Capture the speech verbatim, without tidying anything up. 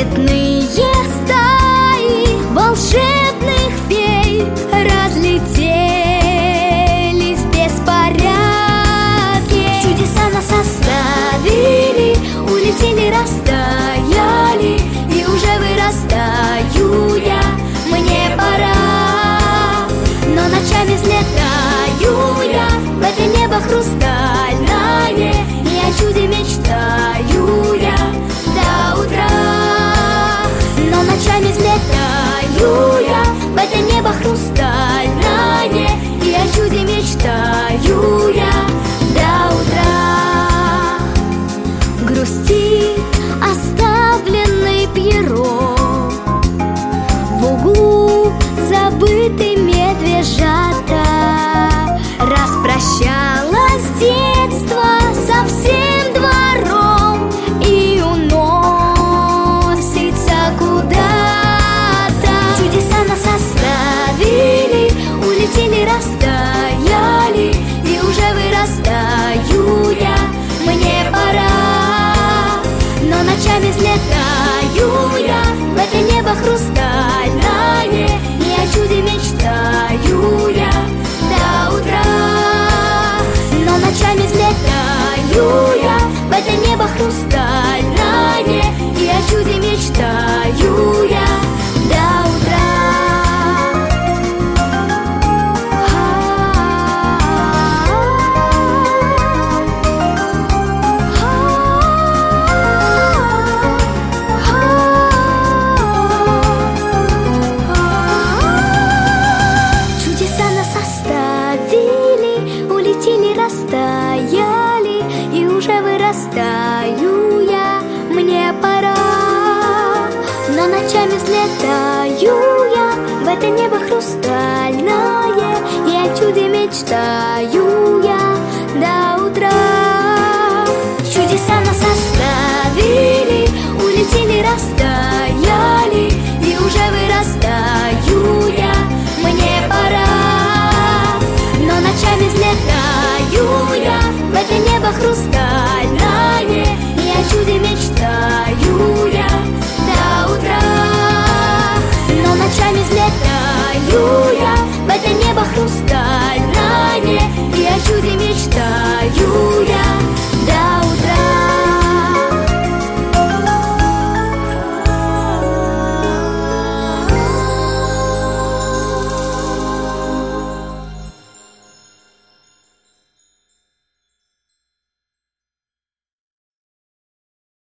Трепетные стаи волшебных фей разлетелись в беспорядке. Чудеса нас оставили, улетели, растаяли, и уже вырастаю я, мне пора. Но ночами взлетаю я в это небо хрустальное, и о чуде мечтаю я до утра. Но ночами взлетаю я в это небо хрустальное, и о чуде мечтаю я до утра. Грустит оставленный Пьеро, в углу забытый медвежата. Распрощалась детство со всем двором и уносится куда-то. Чудеса нас оставили, улетели, растаяли, и уже вырастаю я, мне пора. Но ночами взлетаю я в это небо хрустальное, и о чуде мечтаю я до утра. Но ночами взлетаю я в это небо хрустальное, и о чуде мечтаю я до утра. Улетели, растаяли, и уже вырастаю я, мне пора. Но ночами взлетаю я в это небо хрустальное, и о чуде мечтаю я до утра. Чудеса нас оставили, улетели, растаяли, и уже вырастаю я, мне пора. Но ночами взлетаю я в это небо хрустальное,